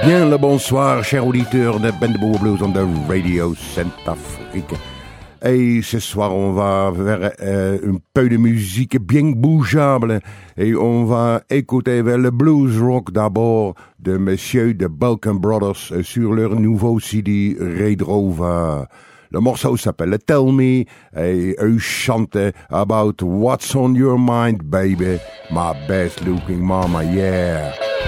Bien le bonsoir, chers auditeurs de Ben de Bobo Blues on the Radio Centrafrique. Et ce soir, on va vers un peu de musique bien bougeable et on va écouter vers le blues rock d'abord de Monsieur de Balkan Brothers sur leur nouveau CD Red Rover. Le morceau s'appelle Tell Me et eux chantent about what's on your mind, baby, my best looking mama, yeah.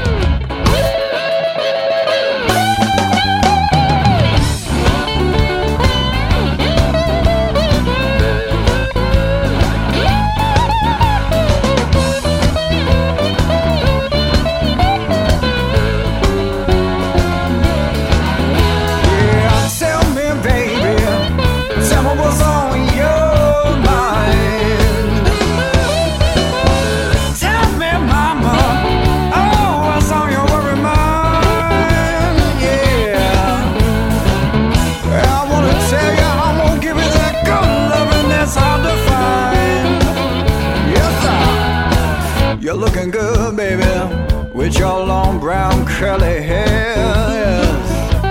Looking good, baby, with your long brown curly hair. Yes.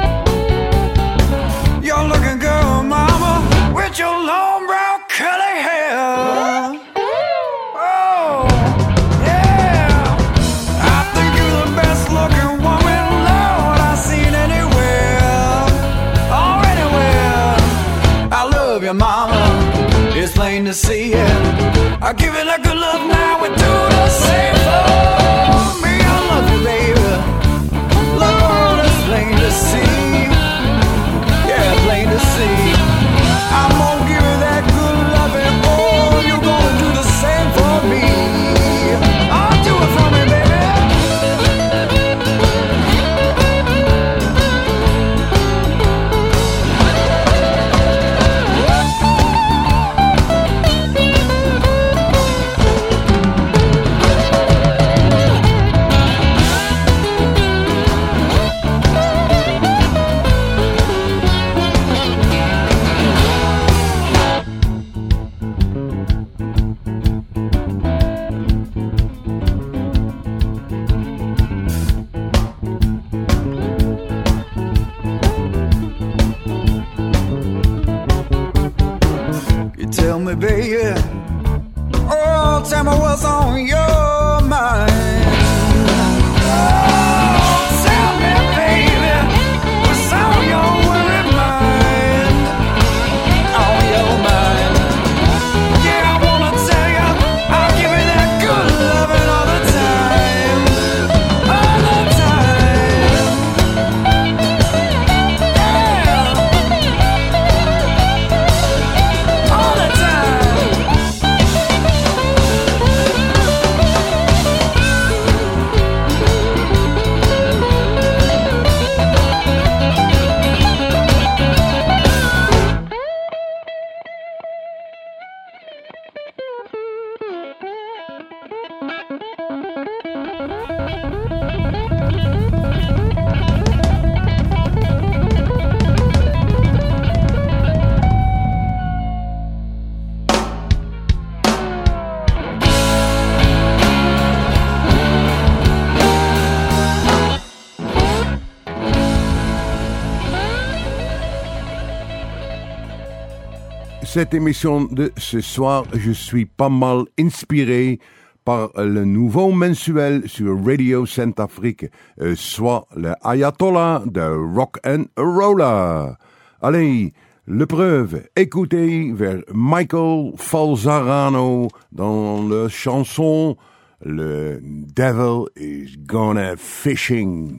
You're looking good, mama, with your long brown curly hair. Oh, yeah. I think you're the best looking woman, Lord, I've seen anywhere. Oh, anywhere. I love you, mama, it's plain to see it. I give it a good love now and do the same for me. I love you, baby. Lord, it's plain to see. Yeah, plain to see. I'm gonna give you that good loving. Oh, you're gonna do the same for me. Oh, do it for me, baby. Tell me, baby, oh, tell me what's on your mind. Oh, tell me, baby, what's on your worried mind. On your mind. Yeah, I wanna tell you, I'll give you that good loving all the time. All the time. Yeah. All the time. Cette émission de ce soir, je suis pas mal inspiré par le nouveau mensuel sur Radio Centrafrique, soit le Ayatollah de Rock and Roller. Allez, le preuve, écoutez vers Michael Falzarano dans la chanson Le Devil is Gonna Fishing.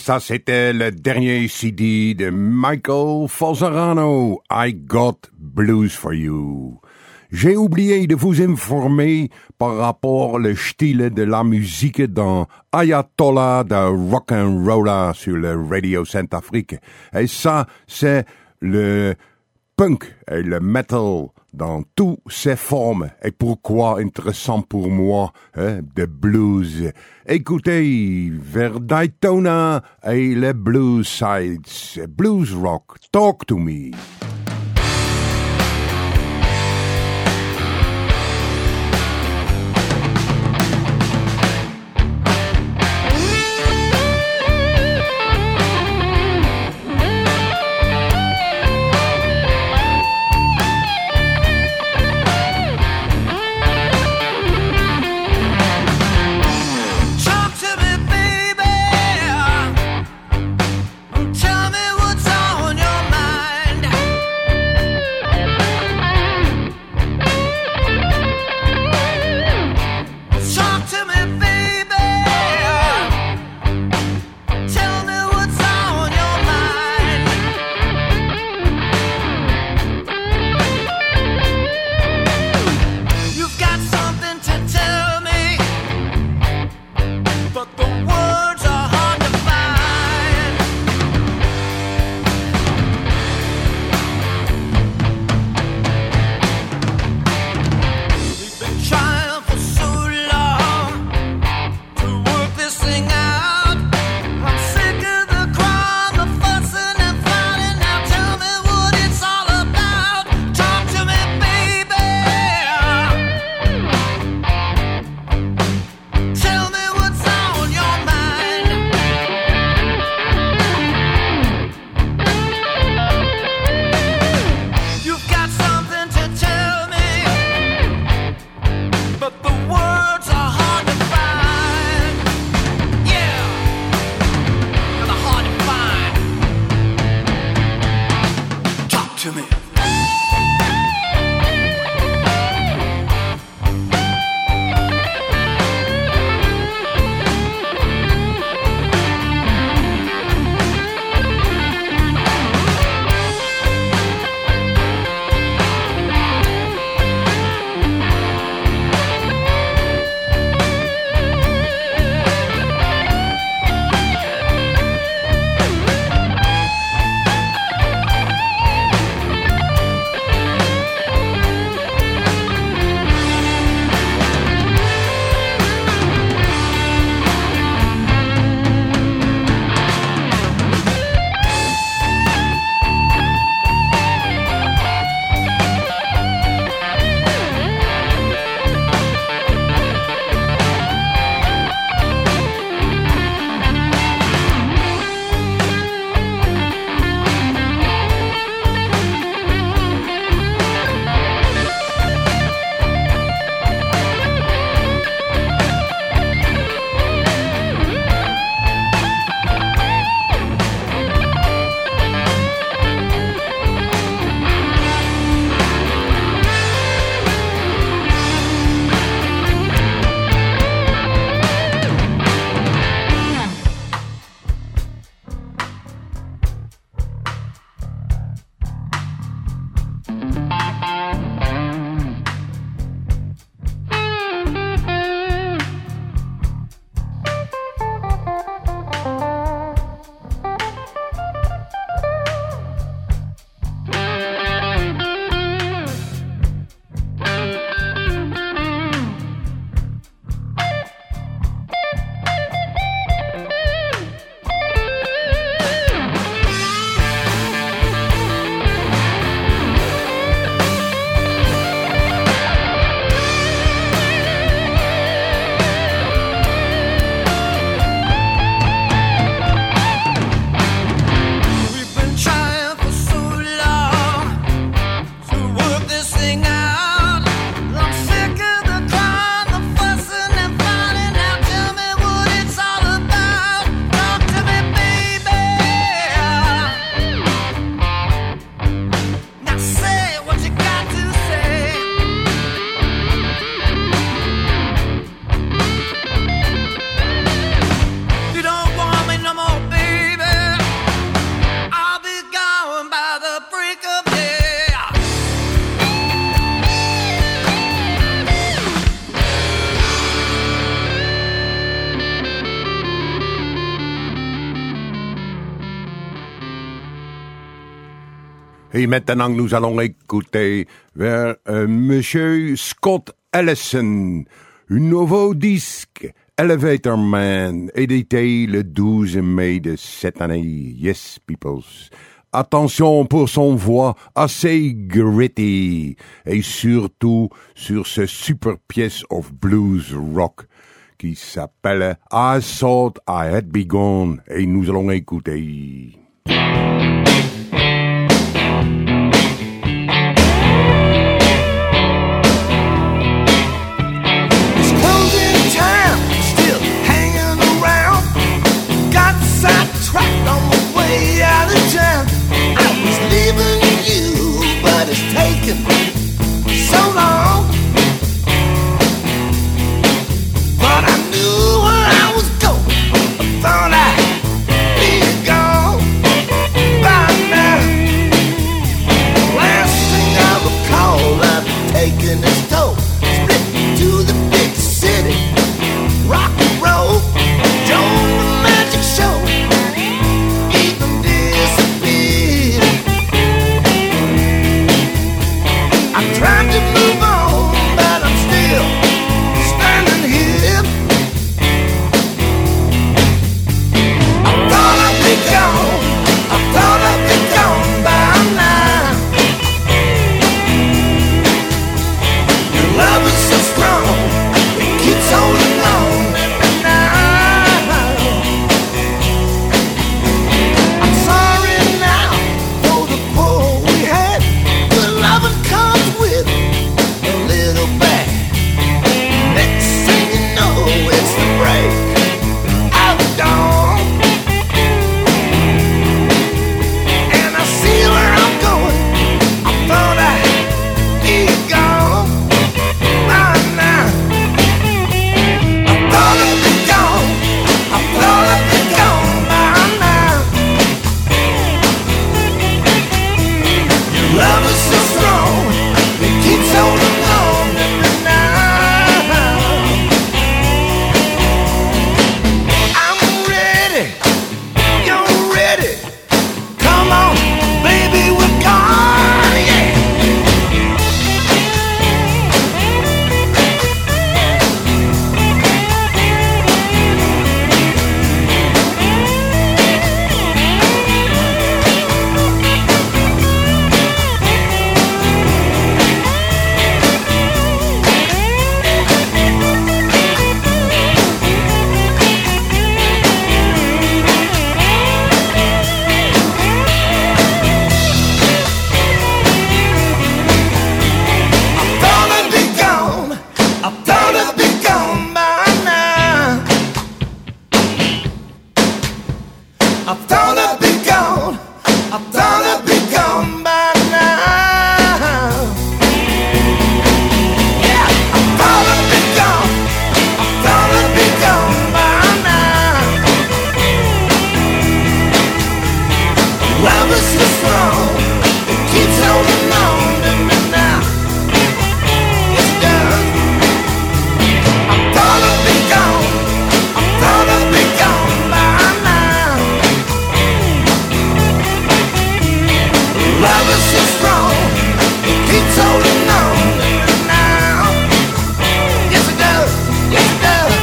ça, c'était le dernier CD de Michael Falzarano, I Got Blues for You. J'ai oublié de vous informer par rapport au style de la musique dans Ayatollah de Rock'n'Rolla sur le Radio Centrafrique. Et ça, c'est le punk et le metal dans toutes ses formes. Et pourquoi intéressant pour moi, de blues. Écoutez, vers Daytona et les blues sides, blues rock, Talk to Me. Et maintenant, nous allons écouter vers Monsieur Scott Ellison, un nouveau disque, Elevator Man, édité le 12 mai de cette année. Yes, peoples. Attention pour son voix assez gritty, et surtout sur ce super pièce of blues rock qui s'appelle I Thought I Had Been Gone, et nous allons écouter. Tracked on my way out of town. I was leaving you, but it's taken so long. But I knew where I was going. I thought I'd be gone by now. Last thing I recall, I've taken its toll. Split to the big city, rock and roll, joined the magic show. Trying to move on, but I'm still standing here. I thought I'd be gone, I thought I'd be gone by now. Your love is so strong, it keeps holding on to me now. I'm sorry now for the quarrel we had. Good loving comes with a little bag. Next thing you know, it's the break of dawn. And I see where I'm going. I thought I'd be gone by now. I thought I'd be gone. I thought I'd be gone by now. Your love is so strong, it keeps holding on to me now. I'm ready, you're ready. Come on, baby, we're gone, yeah. I thought I'd be gone by now. I thought I'd be gone. I thought I'd be gone by now. Yeah, I thought I'd be gone. I thought I'd be gone by now. Love is so strong, it keeps holding on to me now. Yes, it does. I thought I'd be gone. I thought I'd be gone by now. Love is so strong, it keeps holding on to me now. Yes, it does. Yes, it does.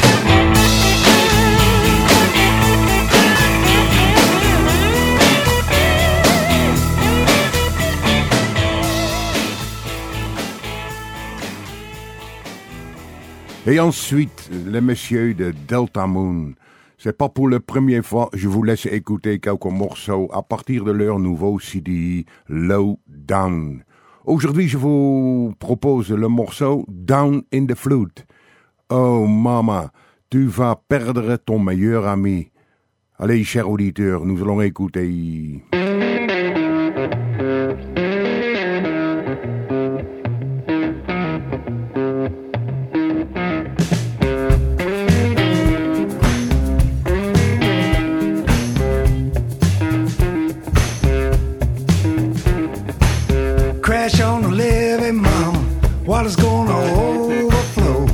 Et ensuite, les messieurs de Delta Moon. C'est pas pour la première fois, je vous laisse écouter quelques morceaux à partir de leur nouveau CD, Low Down. Aujourd'hui, je vous propose le morceau Down in the Flute. Oh, mama, tu vas perdre ton meilleur ami. Allez, chers auditeurs, nous allons écouter... Crash on the levee, mama. Water's gonna overflow.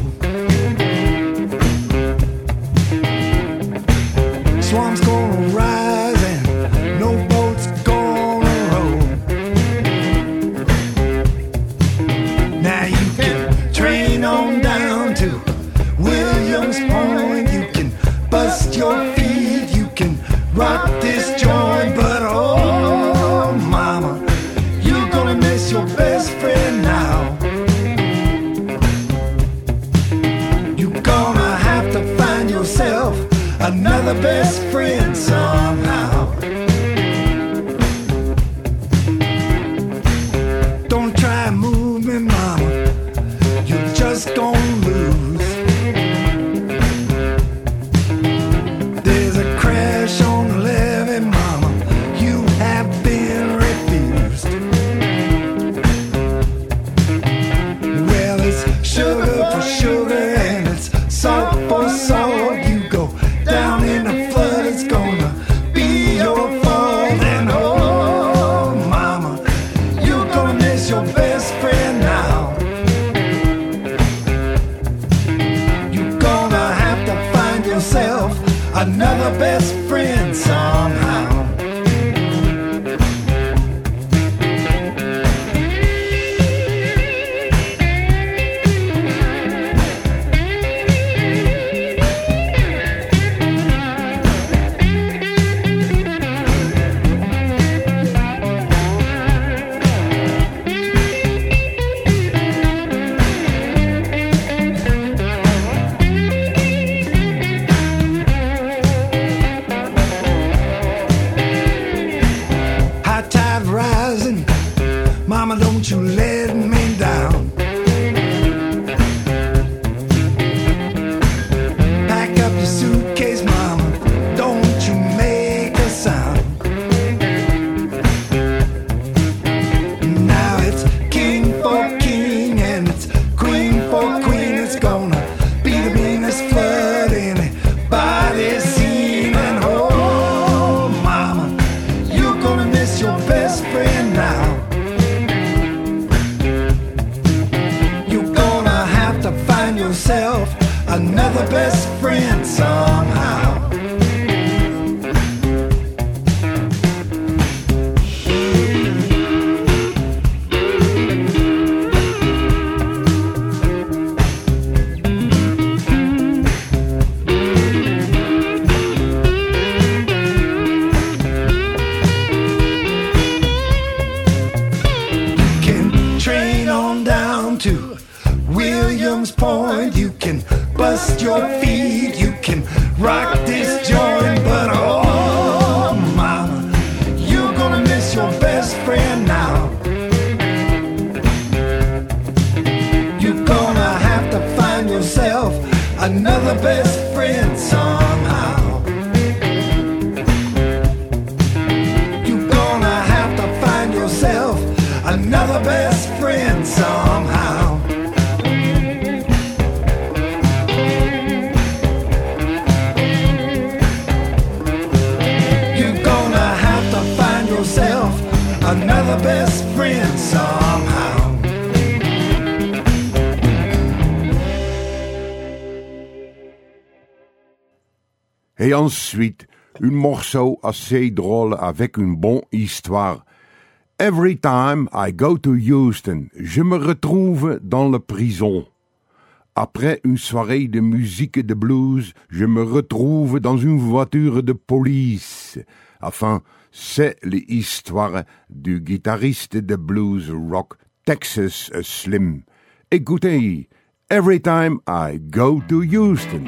Swamp's gonna rise and no boat's gonna roll. miss your best friend now. You're gonna have to find yourself another best friend somehow. Don't try and move me, mama, you're just gonna lose. There's a crash on the levee, mama, you have been refused. Well, it's sugar for sugar and it's salt for salt. You go down in the flood, it's gonna be your fault. And oh, mama, you're gonna miss your best friend now. You're gonna have to find yourself another best friend somehow. Mama, don't you let me down. Pack up your suitcase, mama, don't you make a sound. Now it's king for king and it's queen for queen. It's gonna be the meanest flood anybody's seen. And oh, mama, you're gonna miss your best friend now. Yourself another best friend somehow. You can train on down to Williams Point, you can bust your feet, you can rock this joint, but oh, mama, you're gonna miss your best friend now. You're gonna have to find yourself another best friend somehow. You're gonna have to find yourself another best friend somehow. Another best friend somehow. Et ensuite, un morceau assez drôle avec une bonne histoire. Every time I go to Houston, je me retrouve dans la prison. Après une soirée de musique et de blues, je me retrouve dans une voiture de police. Enfin, c'est l'histoire du guitariste de blues rock Texas Slim. Écoutez, Every Time I Go to Houston.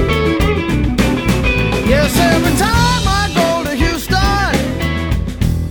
Yes, every time I go to Houston,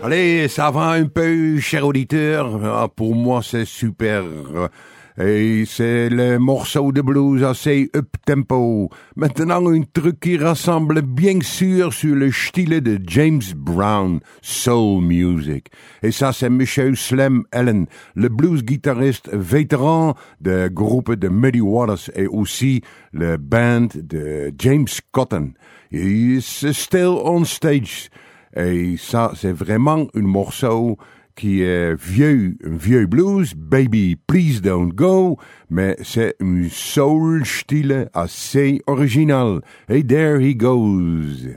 Allez, ça va un peu, cher auditeur. Ah, pour moi, c'est super. Et c'est le morceau de blues assez up-tempo. Maintenant, un truc qui rassemble bien sûr sur le style de James Brown, soul music. Et ça, c'est Monsieur Slim Allen, le blues guitariste vétéran du groupe de Muddy Waters et aussi le band de James Cotton. He's still on stage. Et ça, c'est vraiment un morceau qui est un vieux blues, Baby Please Don't Go, mais c'est un soul style assez original. Et there he goes.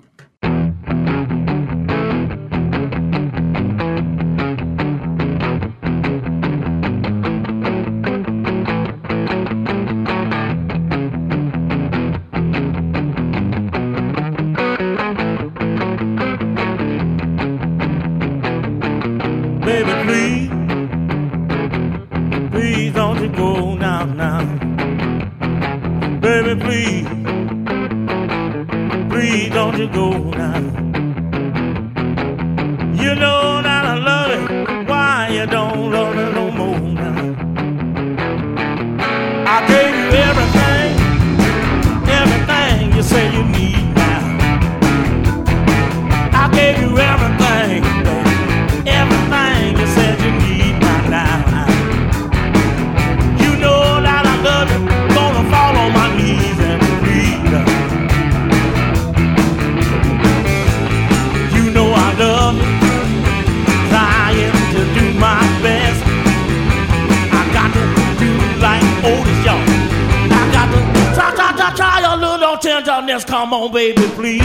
Come on, baby, please.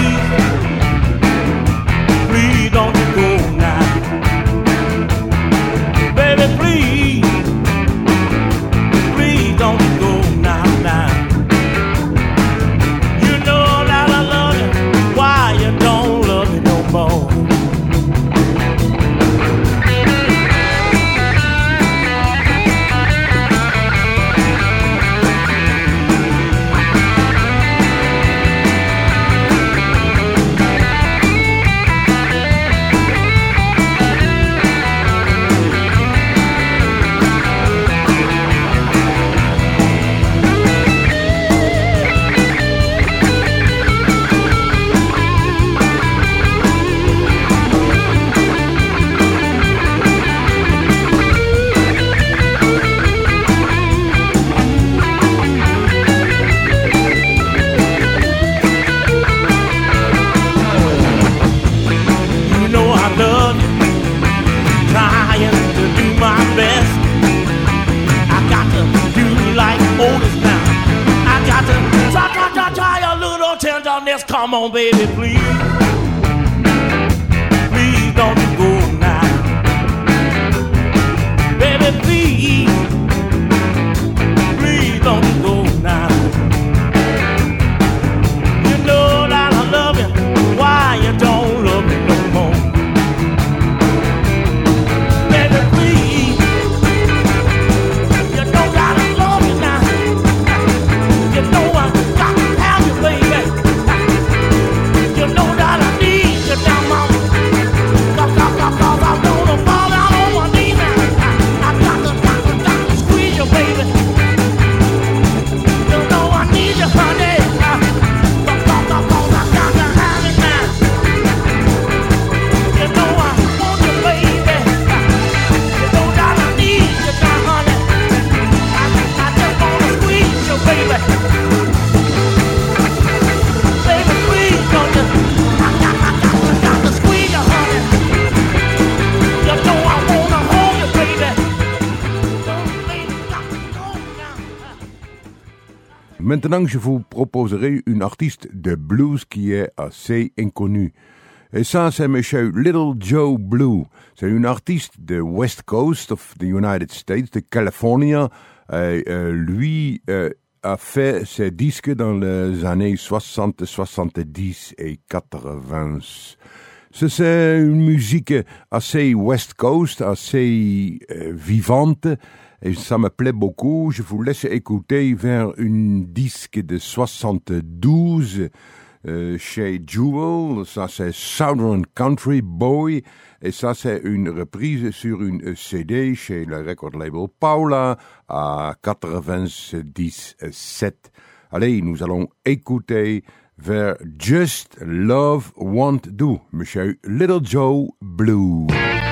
Please don't you go now. Baby, please. Please don't you go now, now. You know that I love you. Why you don't love me no more? Come on, baby, please. Please don't you go now. Baby, please. Please don't you go now. You know that I love you. Why you don't love me no more? Baby, please. You know that I love you now. You know I got to have you, baby. You know that I need you now, mama. Cause I wanna fall down on my knees now. I got to squeeze you, baby. You know I need you, honey. Cause I got to have it now. You know I want you, baby. You know that I need you now, honey. I just wanna squeeze you, baby. Baby, please don't you. I got to squeeze you, honey. You know I wanna hold you, baby. Baby, got to go now. Maintenant, je vous proposerai une artiste de blues qui est assez inconnue. Et ça, c'est Monsieur Little Joe Blue. C'est une artiste de West Coast of the United States, de California. Lui a fait ses disques dans les années 60, 70 et 80. C'est une musique assez West Coast, assez vivante. Et ça me plaît beaucoup. Je vous laisse écouter vers un disque de 72 chez Jewel. Ça, c'est Southern Country Boy. Et ça, c'est une reprise sur une CD chez le record label Paula à 97. Allez, nous allons écouter vers Just Love Won't Do, Monsieur Little Joe Blue.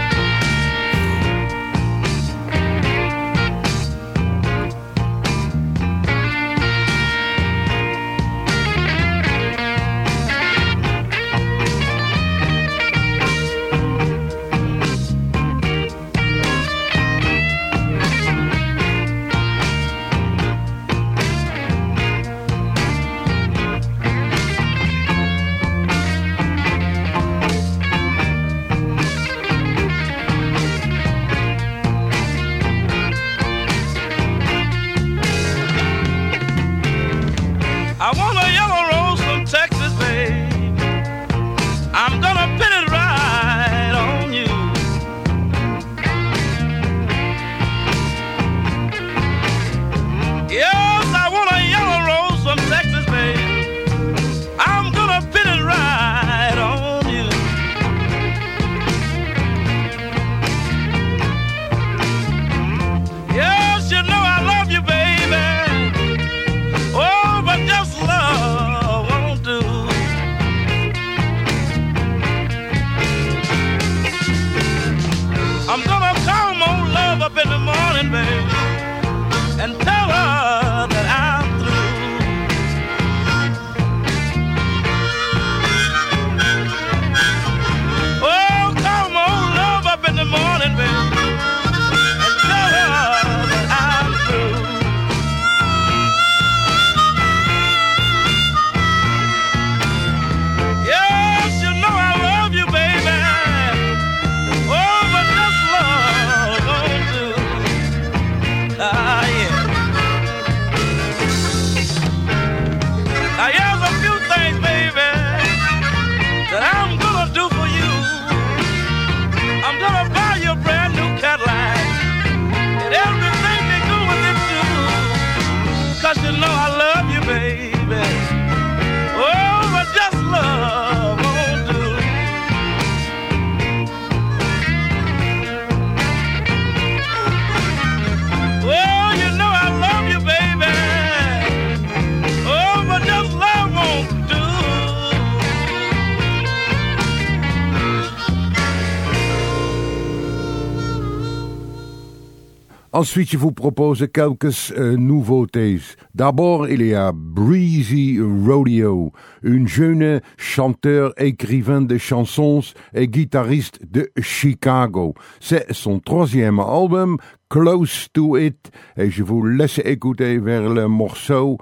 Ensuite, je vous propose quelques nouveautés. D'abord, il y a Breezy Rodeo, une jeune chanteur, écrivain de chansons et guitariste de Chicago. C'est son 3e album, Close to It, et je vous laisse écouter vers le morceau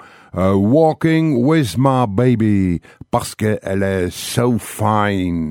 Walking with My Baby, parce qu'elle est so fine.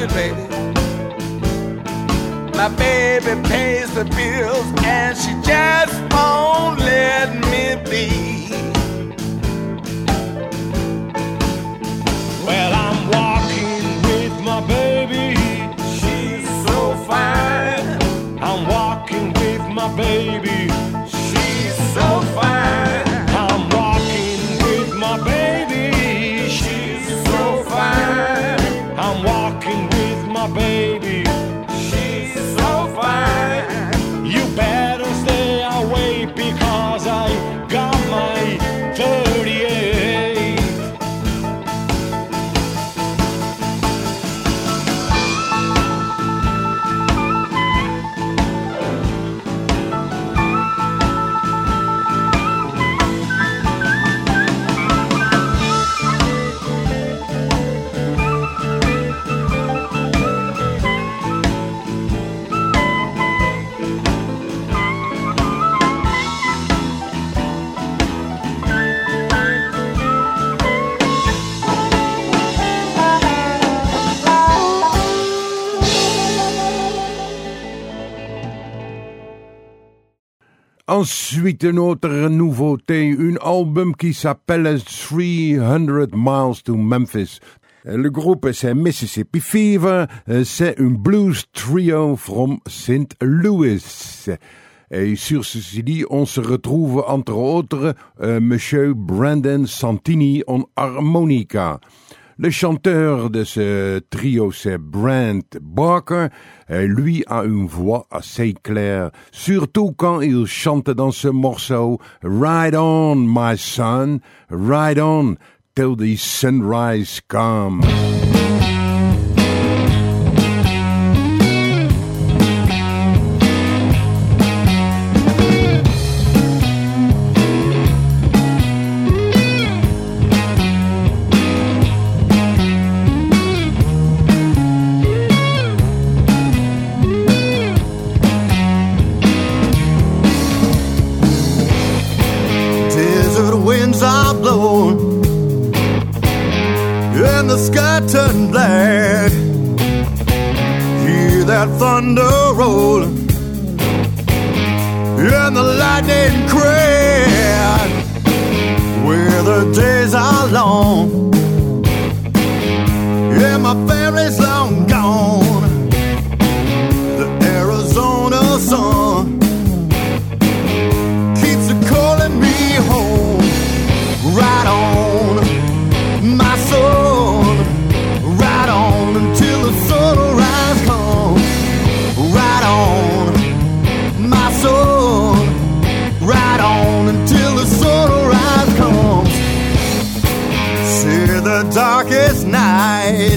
it, baby. My baby pays the bills and she just won't let me be. Well, I'm walking with my baby. She's so fine. I'm walking with my baby. She's so fine. I'm walking with my baby. She's so fine. I'm walking with my baby. She's so fine. You better stay away because I got my 38. Ensuite, une autre nouveauté, un album qui s'appelle 300 Miles to Memphis. Le groupe, c'est Mississippi Fever, c'est un blues trio from St. Louis. Et sur ceci dit, on se retrouve entre autres Monsieur Brandon Santini en harmonica. Le chanteur de ce trio, c'est Brent Barker. Lui a une voix assez claire, surtout quand il chante dans ce morceau « Ride on, my son, ride on till the sunrise come ». Are blowing and the sky turned black. Hear that thunder rolling and the lightning crack. Where the days are long and my family's long gone. The Arizona sun keeps calling me home. Ride on, my son, ride on until the sunrise comes. Ride on, my son, ride on until the sunrise comes. See the darkest night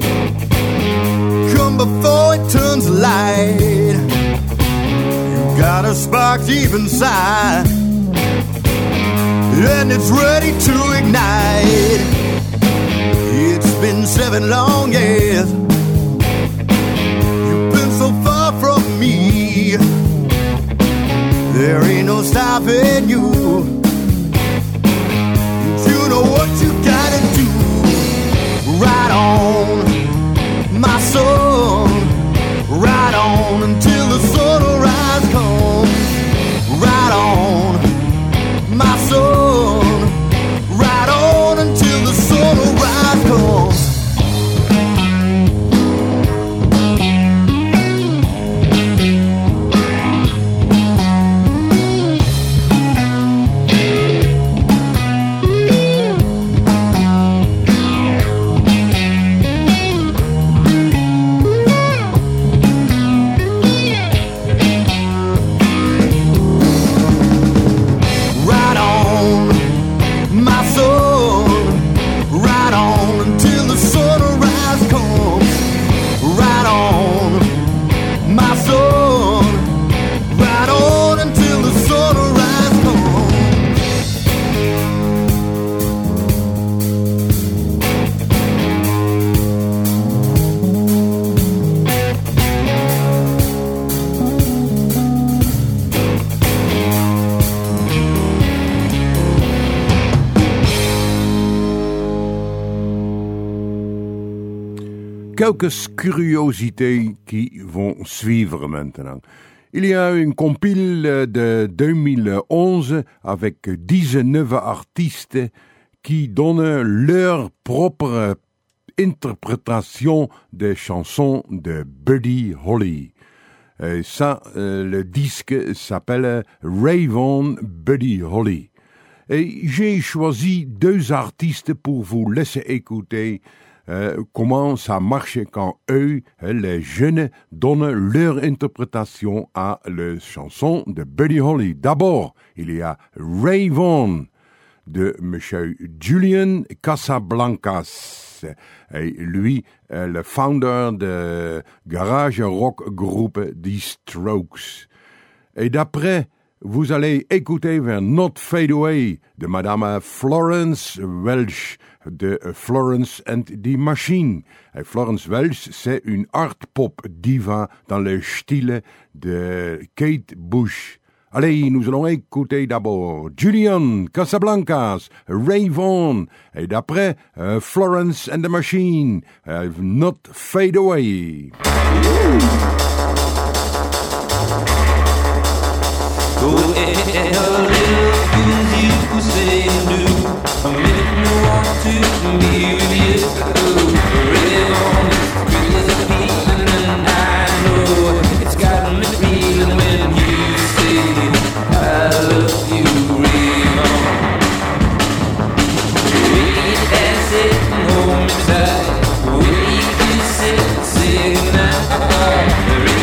come before it turns light. You got a spark deep inside and it's ready to ignite. It's been 7 long years. You've been so far from me. There ain't no stopping you. You know what you gotta do. Ride on, my son. Ride on until the sunrise comes. Ride on, my son, ride on until the sunrise comes. quelques curiosités qui vont suivre maintenant. Il y a une compile de 2011 avec 19 artistes qui donnent leur propre interprétation des chansons de Buddy Holly. Et ça, le disque s'appelle Ray Vaughan Buddy Holly. Et j'ai choisi 2 artistes pour vous laisser écouter comment ça marche quand eux, les jeunes, donnent leur interprétation à la chanson de Buddy Holly. D'abord, il y a Ray Vaughan de Monsieur Julian Casablancas. Et lui, le founder de garage rock groupe The Strokes. Et d'après, vous allez écouter vers Not Fade Away de Madame Florence Welch de Florence and the Machine. Et Florence Welch, c'est une art pop diva dans le style de Kate Bush. Allez, nous allons écouter d'abord Julian Casablancas, Ray Vaughan, et d'après Florence and the Machine, Not Fade Away. Oh, you say no, I'm making me want to be with you. Really on this crazy feeling, and I know it's got me feeling when you say I love you, really on. We can dance it and hold me tight. We can sit and say goodnight.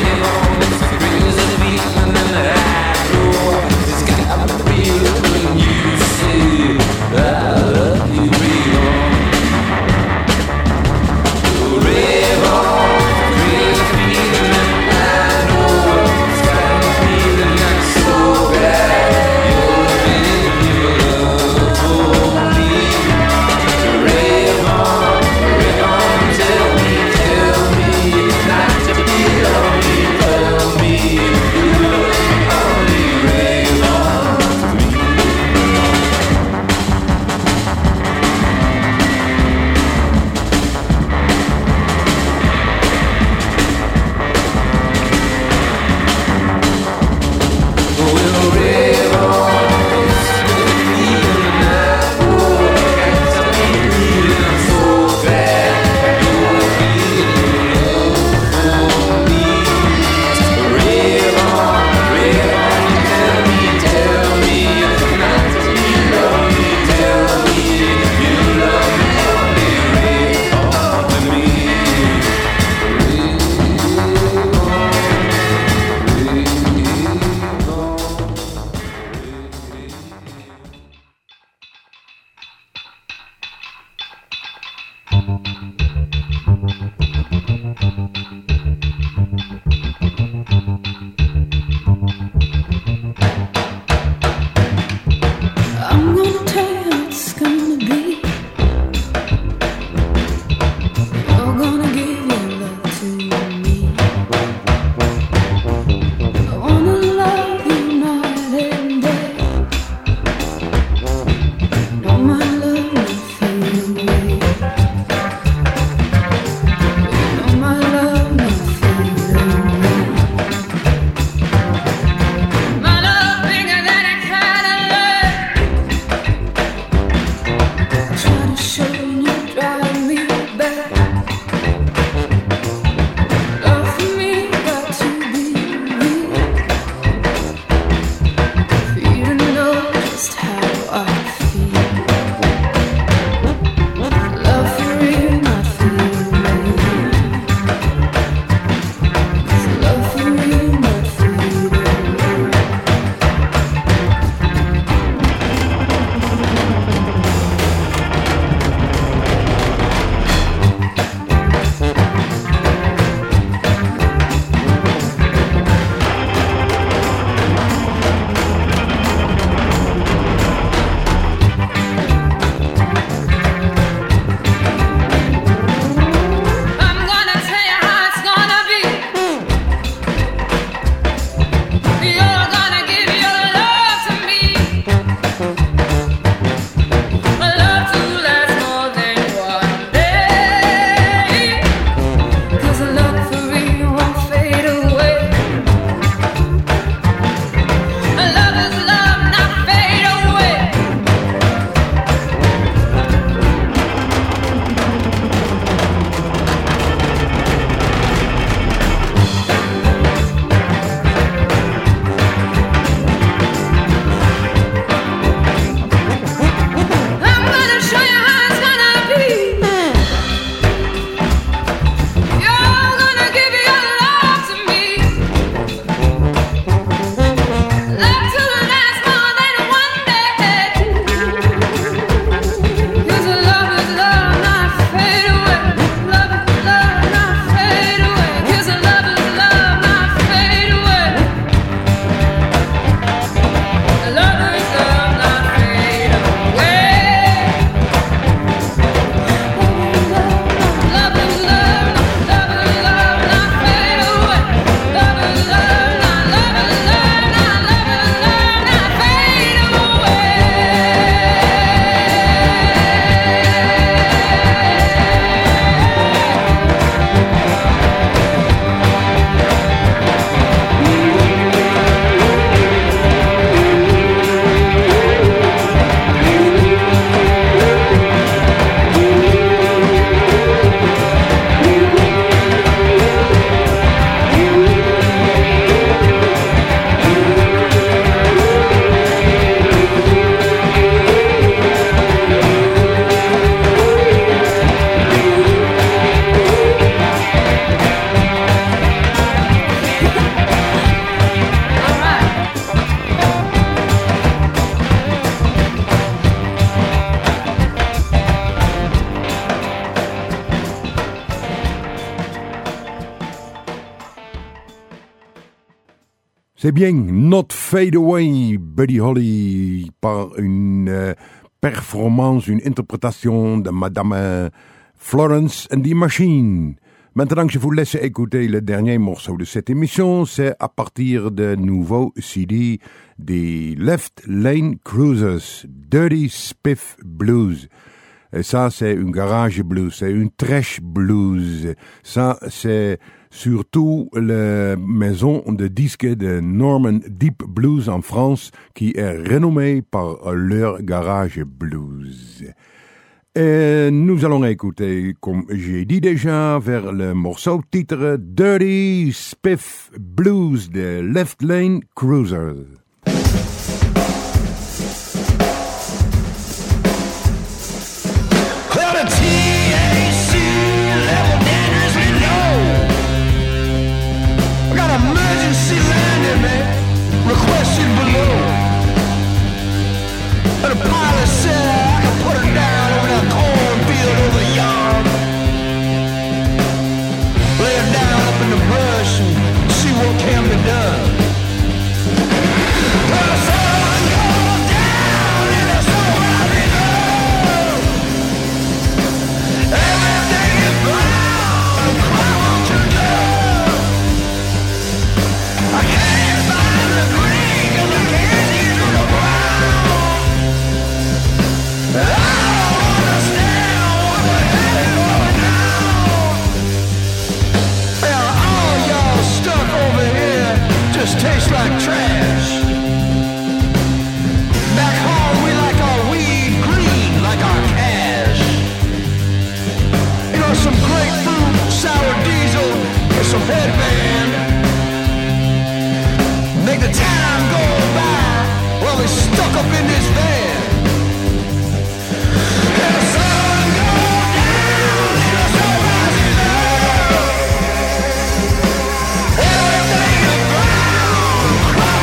C'est bien, Not Fade Away, Buddy Holly, par une performance, une interprétation de Madame Florence and the Machine. Maintenant que je vous laisse écouter le dernier morceau de cette émission, c'est à partir de nouveau CD des Left Lane Cruisers, Dirty Spiff Blues. Et ça, c'est une garage blues, c'est une trash blues. Ça, c'est surtout la maison de disques de Norman Deep Blues en France qui est renommée par leur garage blues. Et nous allons écouter, comme j'ai dit déjà, vers le morceau titre Dirty Spiff Blues de Left Lane Cruisers. Requested below. And the pilot said I could put her down over that cornfield over yonder. Lay her down up in the brush and see what can be done. Well, the sun goes down and the sun rises up. Everything is brown and cloud to love. I can't find the green and I can't see through the brown. I don't understand what the hell is going on. Well, all y'all stuck over here just taste like trash. Back home we like our weed green, like our cash. You know, some grapefruit, sour diesel, and some headband. Make the time go by while we're stuck up in this van. And the sun goes down and the sun rises up. Everything is brown,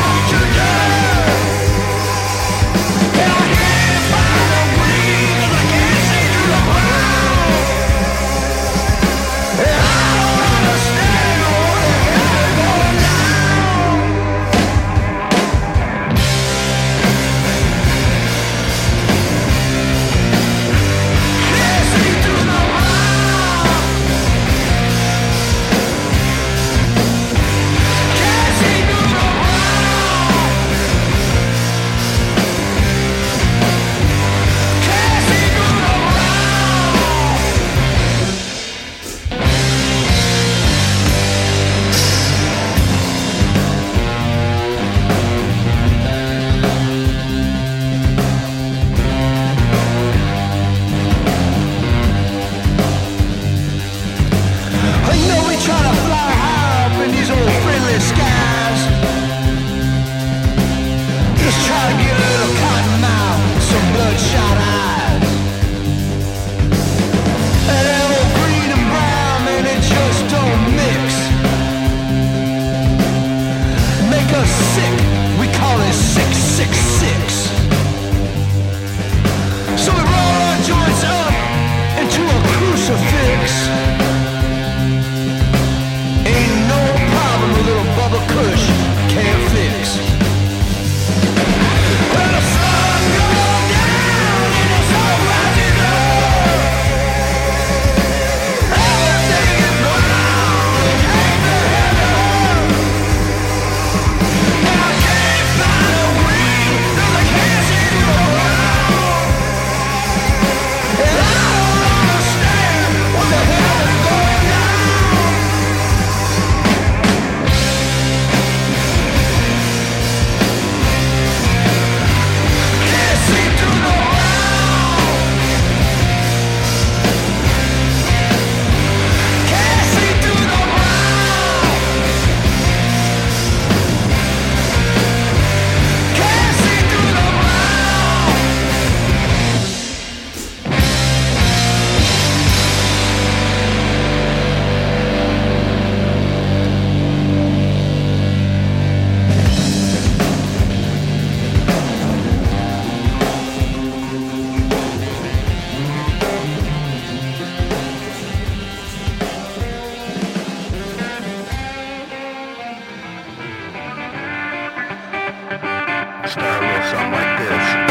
Start a little something like this.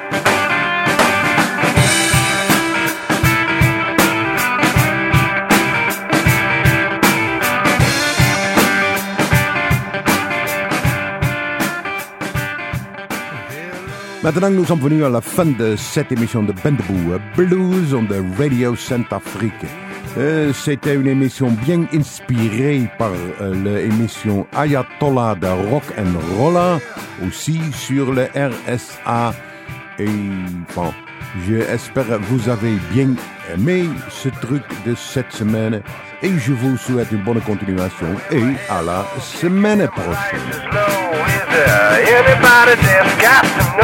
Maintenant, nous sommes venus à la fin de cette émission de Bendeboe Blues on the Radio Centrafrique. C'était une émission bien inspirée par l'émission Ayatollah de Rock and Rolla, aussi sur le RSA. Et bon, j'espère que vous avez bien aimé ce truc de cette semaine. Et je vous souhaite une bonne continuation et à la semaine prochaine. Anybody just got some